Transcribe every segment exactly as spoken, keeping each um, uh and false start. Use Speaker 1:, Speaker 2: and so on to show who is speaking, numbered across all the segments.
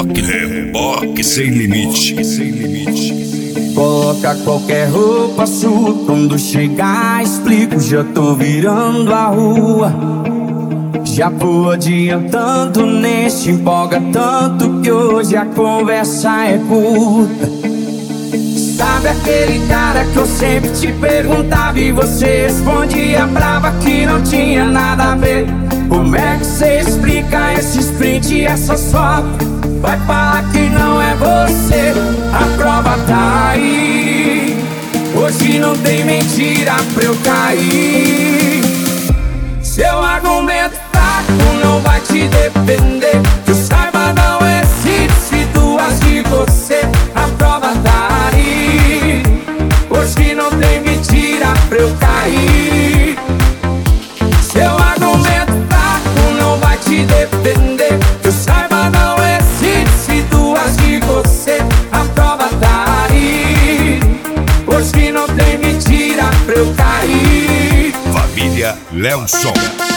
Speaker 1: Reboque, reboque sem limite, sem limite.
Speaker 2: Coloca qualquer roupa sua, quando chegar explico, já tô virando a rua. Já vou adiantando, nem se empolga tanto que hoje a conversa é curta. Sabe aquele cara que eu sempre te perguntava e você respondia brava que não tinha nada a ver? Como é que você explica esse sprint e essa foto? Vai falar que não é você, a prova tá aí. Hoje não tem mentira pra eu cair. Seu argumento fraco não vai te defender. Que eu saiba não existe duas de você, a prova tá aí. Hoje não tem mentira pra eu cair. Seu argumento fraco não vai te defender. Que eu saiba não existe duas de você, a prova tá aí. Hoje não tem mentira pra eu cair.
Speaker 1: Família Leonson.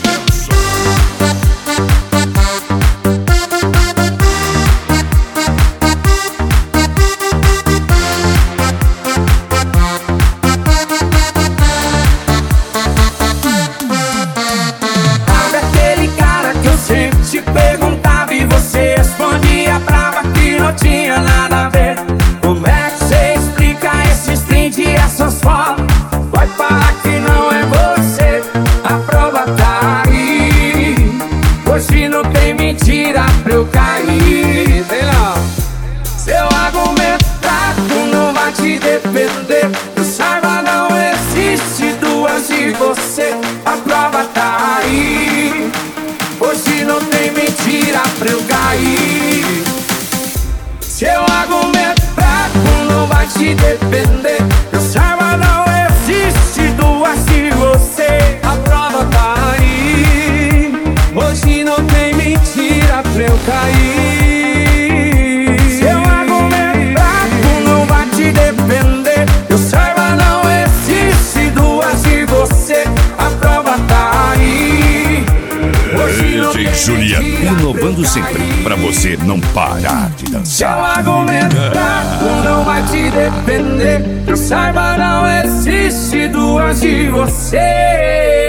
Speaker 2: Perguntava e você respondia brava que não tinha nada a ver. Como é que você explica esse sprint e essas fotos? Vai falar que não é você, a prova tá aí. Hoje não tem mentira pra eu cair. Sei lá. Seu argumento fraco não vai te defender. Eu saiba não existe duas de você, a prova tá aí. Hoje não tem mentira pra eu cair. Seu argumento fraco não vai te defender. Eu saiba não existe duas de você, a prova tá aí. Hoje não tem mentira pra eu cair. Seu argumento fraco não vai te defender. Eu saiba não existe duas de você, a prova tá aí. Hoje não tem
Speaker 1: Juliano, inovando sempre, pra você não parar de dançar.
Speaker 2: Seu argumento fraco não vai te defender. Eu saiba não existe duas de você.